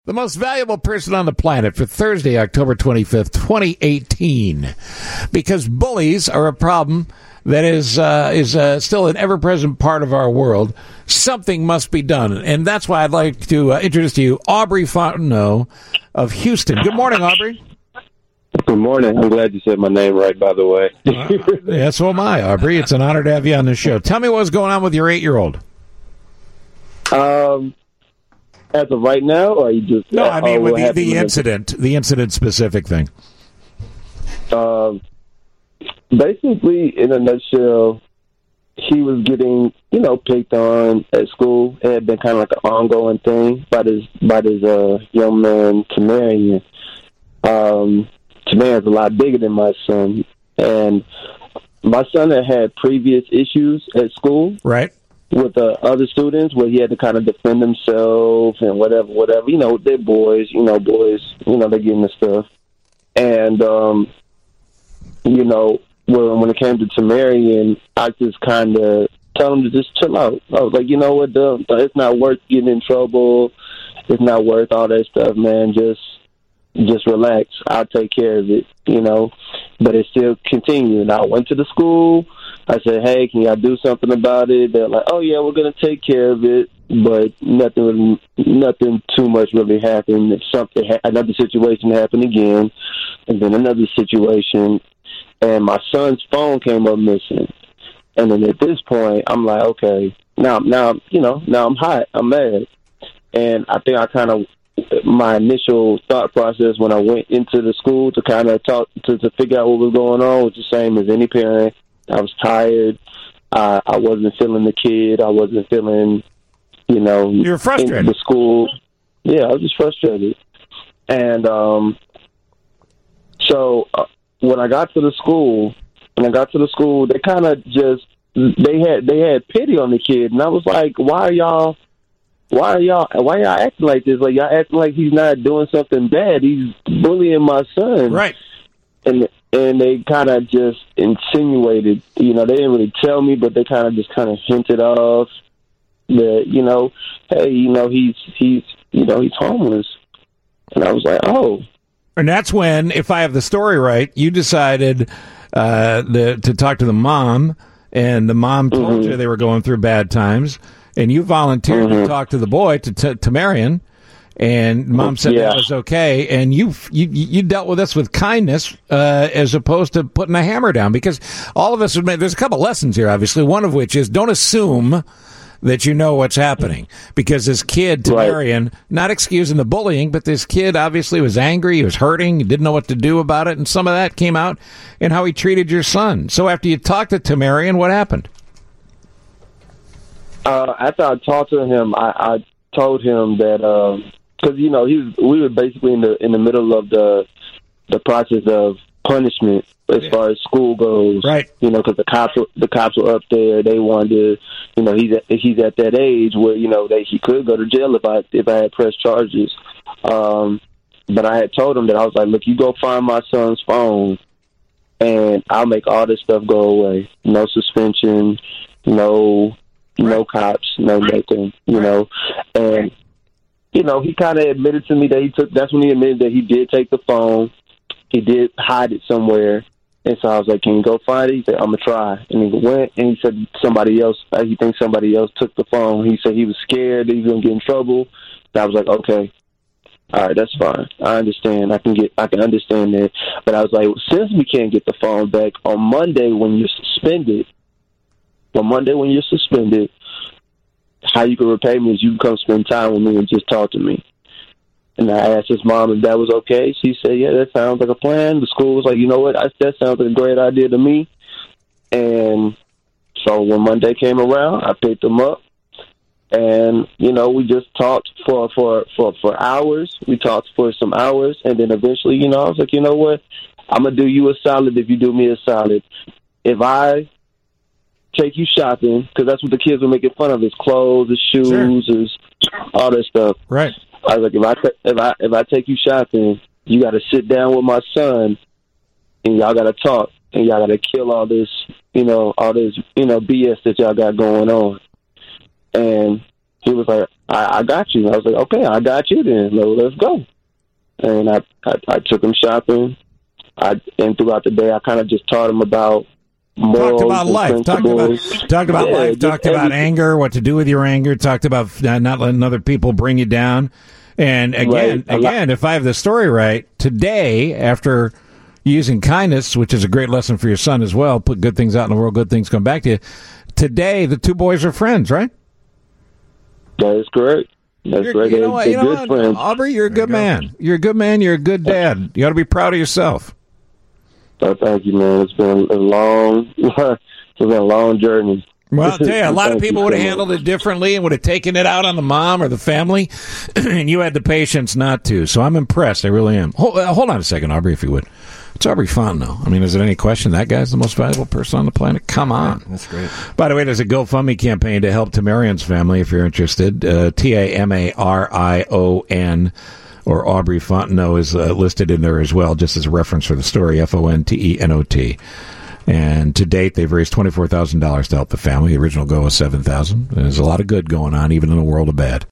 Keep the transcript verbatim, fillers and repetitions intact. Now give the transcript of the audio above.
The most valuable person on the planet for Thursday, October twenty-fifth, twenty eighteen. Because bullies are a problem that is uh, is uh, still an ever-present part of our world. Something must be done. And that's why I'd like to uh, introduce to you Aubrey Fontenot of Houston. Good morning, Aubrey. Good morning. I'm glad you said my name right, by the way. uh, yeah, so am I, Aubrey. It's an honor to have you on the show. Tell me what's going on with your eight-year-old. Um... As of right now, or you just... No, I mean uh, with the, the incident, the incident-specific thing. Um, basically, in a nutshell, he was getting, you know, picked on at school. It had been kind of like an ongoing thing by this, by this uh, young man, Tamarian. Um, Tamarian's a lot bigger than my son. And my son had had previous issues at school. Right. With uh, other students where he had to kind of defend himself and whatever, whatever. You know, they're boys, you know, boys, you know, they're getting the stuff. And, um, you know, when, when it came to Tamarian, I just kind of tell him to just chill out. I was like, you know what, dude, it's not worth getting in trouble. It's not worth all that stuff, man. Just, just relax. I'll take care of it, you know. But it still continued. I went to the school. I said, hey, can y'all do something about it? They're like, oh, yeah, we're going to take care of it. But nothing nothing too much really happened. Something, another situation happened again, and then another situation. And my son's phone came up missing. And then at this point, I'm like, okay, now, now you know, now I'm hot. I'm mad. And I think I kind of, my initial thought process when I went into the school to kind of talk, to, to figure out what was going on was the same as any parent. I was tired. Uh, I wasn't feeling the kid. I wasn't feeling, you know, you were frustrated. In the school. Yeah, I was just frustrated. And um, so uh, when I got to the school, when I got to the school, they kind of just they had they had pity on the kid, and I was like, why are y'all? Why are y'all? Why y'all acting like this? Like y'all acting like he's not doing something bad. He's bullying my son, right? And and they kind of just insinuated, you know, they didn't really tell me, but they kind of just kind of hinted off that, you know, hey, you know, he's he's you know he's homeless, and I was like, oh. And that's when, if I have the story right, you decided uh, the, to talk to the mom, and the mom told mm-hmm. you they were going through bad times, and you volunteered mm-hmm. to talk to the boy, to to, to Marion. And mom said yeah. that was okay, and you you you dealt with this with kindness uh, as opposed to putting a hammer down. Because all of us admit there's a couple lessons here, obviously. One of which is don't assume that you know what's happening. Because this kid, Tamarian, right. not excusing the bullying, but this kid obviously was angry, he was hurting, he didn't know what to do about it, and some of that came out in how he treated your son. So after you talked to Tamarian, what happened? Uh, after I talked to him, I, I told him that. Um, Because you know he was, we were basically in the in the middle of the the process of punishment as yeah. far as school goes, right? You know, because the cops were, the cops were up there. They wanted to, you know, he's at, he's at that age where you know they he could go to jail if I if I had pressed charges. Um, but I had told him that I was like, look, you go find my son's phone, and I'll make all this stuff go away. No suspension, no right. no cops, no nothing. You right. know, and. You know, he kind of admitted to me that he took, that's when he admitted that he did take the phone. He did hide it somewhere. And so I was like, can you go find it? He said, I'm going to try. And he went, and he said somebody else, uh, he thinks somebody else took the phone. He said he was scared that he was going to get in trouble. And I was like, okay, all right, that's fine. I understand. I can get, I can understand that. But I was like, since we can't get the phone back, on Monday when you're suspended, on Monday when you're suspended, how you can repay me is you can come spend time with me and just talk to me. And I asked his mom if that was okay. She said, yeah, that sounds like a plan. The school was like, you know what, I, that sounds like a great idea to me. And so when Monday came around, I picked him up. And, you know, we just talked for, for, for, for hours. We talked for some hours. And then eventually, you know, I was like, you know what, I'm going to do you a solid if you do me a solid. If I take you shopping, because that's what the kids were making fun of, his clothes, his shoes, sure. his all that stuff. Right. I was like, if I if I if I take you shopping, you got to sit down with my son, and y'all got to talk, and y'all got to kill all this, you know, all this, you know, B S that y'all got going on. And he was like, I, I got you. I was like, okay, I got you then. Let's go. And I, I, I took him shopping. I and throughout the day, I kind of just taught him about morals. Talked about life. Talked about talked about yeah, life. Talked about everything. Anger. What to do with your anger. Talked about not letting other people bring you down. And again, right. again, if I have the story right, today after using kindness, which is a great lesson for your son as well, put good things out in the world, good things come back to you. Today, the two boys are friends, right? That is correct. That's you're, right. You know what, you know good what? friends. Aubrey, you're a good you man. Go. You're a good man. You're a good dad. You ought to be proud of yourself. Oh, thank you, man. It's been a long, it's been a long journey. Well, I'll tell you, a lot of people would have handled it differently and would have taken it out on the mom or the family, and you had the patience not to. So I'm impressed. I really am. Hold, uh, hold on a second, Aubrey, if you would. It's Aubrey Fontenot. I mean, is there any question that guy's the most valuable person on the planet? Come on. That's great. By the way, there's a GoFundMe campaign to help Tamarion's family, if you're interested. Uh, T A M A R I O N, or Aubrey Fontenot is uh, listed in there as well, just as a reference for the story, F O N T E N O T. And to date, they've raised twenty-four thousand dollars to help the family. The original goal was seven thousand dollars. There's a lot of good going on, even in a world of bad.